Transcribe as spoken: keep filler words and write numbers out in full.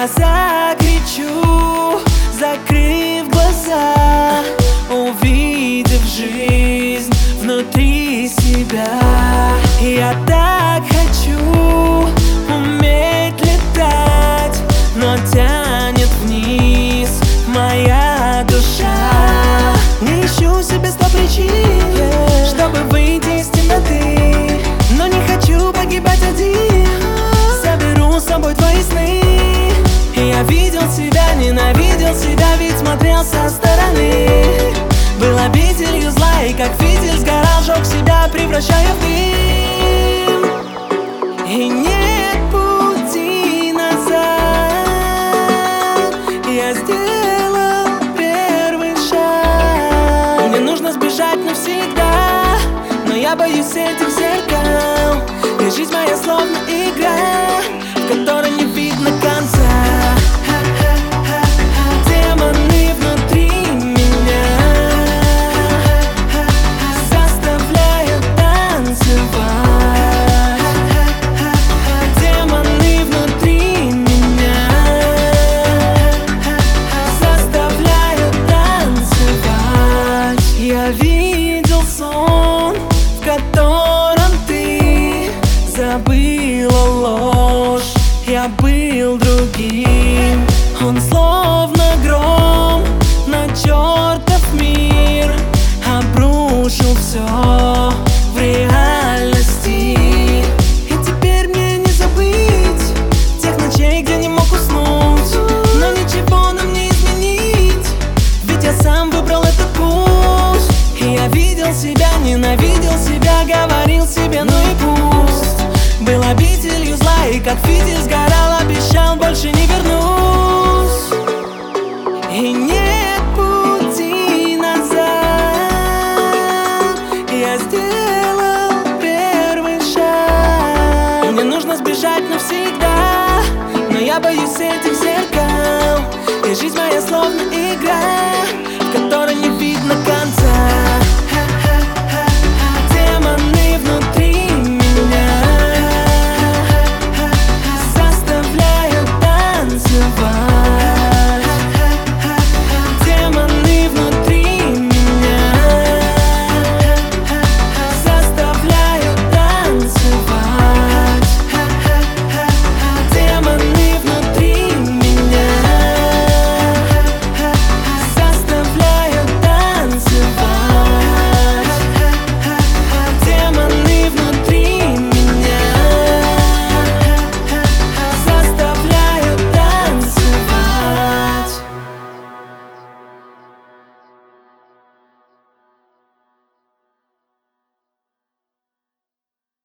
Я закричу, закрыв глаза, увидев жизнь внутри себя. Я так хочу уметь летать, но тянет вниз моя душа. Не ищу себе сто причин, чтобы выйти из темноты, но не хочу погибать один. Заберу с собой твои сны. Я видел себя, ненавидел себя, ведь смотрел со стороны. Был обителью зла, и как фитиль сгорал, жег себя, превращая в дым. И нет пути назад. Я сделал первый шаг. Мне нужно сбежать навсегда, но я боюсь этих зеркал. И жизнь моя словно игра, в которой не видно конца. Демоны внутри меня заставляют танцевать. Демоны внутри меня заставляют танцевать. Я видел сон, в котором ты забыла ложь. Я был другим. Он словно гром на чертов мир обрушил все в реальности. И теперь мне не забыть тех ночей, где не мог уснуть. Но ничего нам не изменить, ведь я сам выбрал этот путь. И я видел себя, ненавидел себя, говорил себе, ну и пусть. Был обителью зла, и как фитиль сгорал, обещал, больше не вернусь. И нет пути назад. Я сделал первый шаг. Мне нужно сбежать навсегда, но я боюсь этих зеркал. И жизнь моя словно игра,